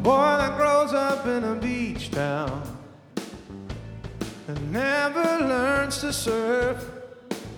boy that grows up in a beach town and never learns to surf.